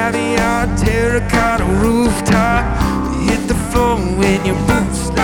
caviar, terracotta rooftop. Hit the floor when your boots